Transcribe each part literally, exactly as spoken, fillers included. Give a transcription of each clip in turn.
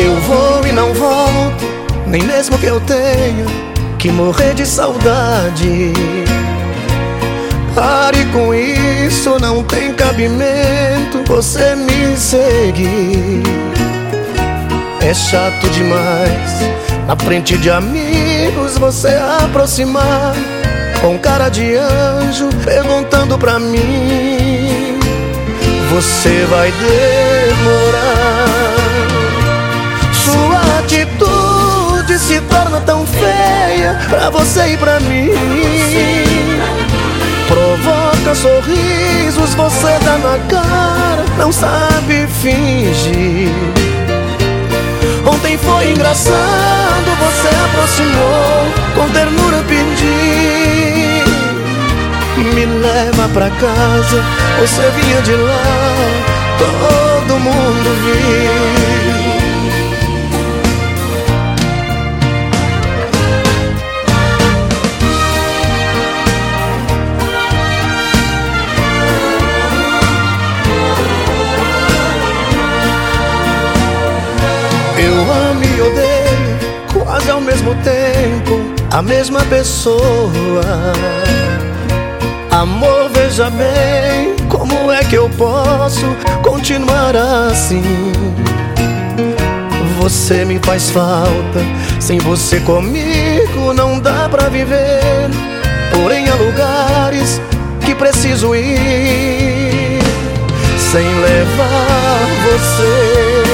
Eu vou e não volto, nem mesmo que eu tenha que morrer de saudade. Pare com isso, não tem cabimento você me seguir. É chato demais, na frente de amigos você aproximar, com cara de anjo perguntando pra mim. Você vai demorar. Sua atitude se torna tão feia pra você e pra mim. Provoca sorrisos, você dá na cara, não sabe fingir. Ontem foi engraçado, você aproximou, com ternura pediu: me leva pra casa. Você vinha de lá, todo mundo viu. Eu amo e odeio, quase ao mesmo tempo, a mesma pessoa. Amor, veja bem, como é que eu posso continuar assim? Você me faz falta, sem você comigo não dá pra viver. Porém há lugares que preciso ir sem levar você.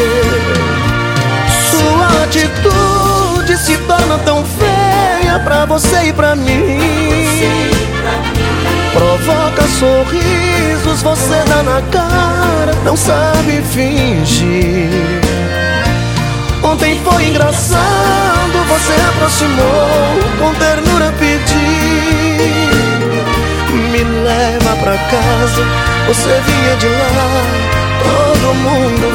Sua atitude se torna tão feia pra você e pra mim. Provoca sorrisos, você dá na cara, não sabe fingir. Ontem foi engraçado, você aproximou, com ternura pediu: me leva pra casa. Você vinha de lá, todo mundo